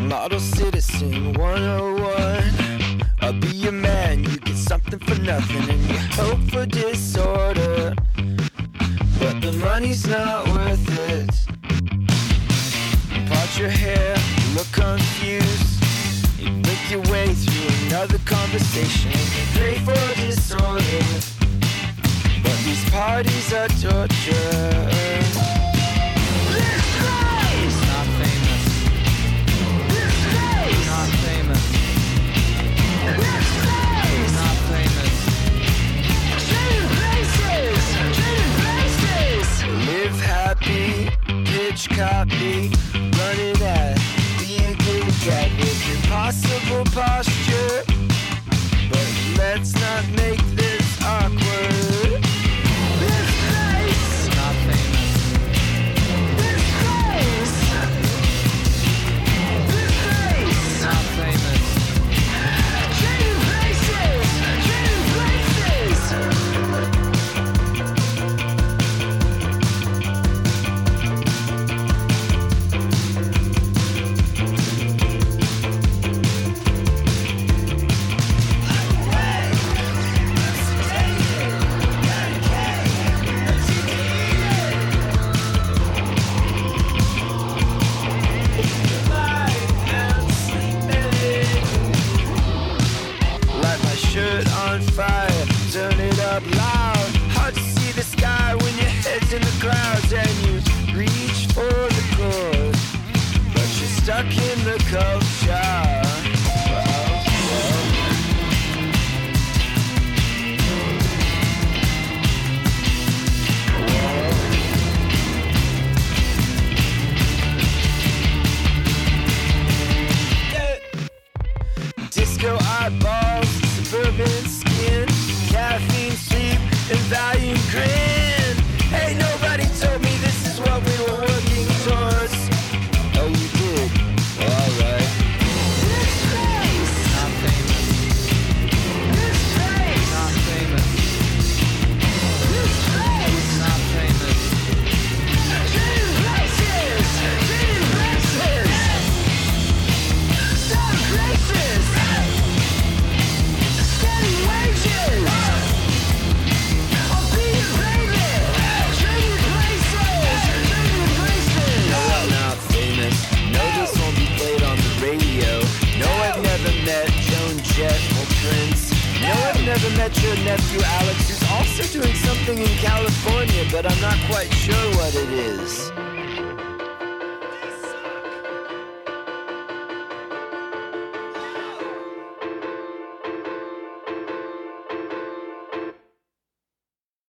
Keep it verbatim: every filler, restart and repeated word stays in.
Model citizen one oh one. I'll be your man, you get something for nothing, and you hope for disorder, but the money's not worth it. You part your hair, you look confused, you make your way through another conversation, and you pray for disorder, but these parties are torture. Pitch copy, running at being good at with impossible posture. But let's not make this awkward. This place, not famous. This place, this place, not famous. Changing places, changing places. On fire, turn it up loud. Hard to see the sky when your head's in the clouds, and you reach for the cord, but you're stuck in the culture. Whoa, whoa. Yeah. Disco eyeballs, suburban skin, caffeine, sleep, and Valium grin. Hey, nobody told me this is what we were working towards. Oh, you did? Well, alright. This place, not famous. This place, not famous. This place, not famous. Changing places, changing places. Stop places. Steady wages. I'll be your baby. Changing places, changing places. No, I'm not famous. No, this won't be played on the radio. No, I've never met Joan Jett or Prince. No, I've never met your nephew Alex, who's also doing something in California, but I'm not quite sure what it is.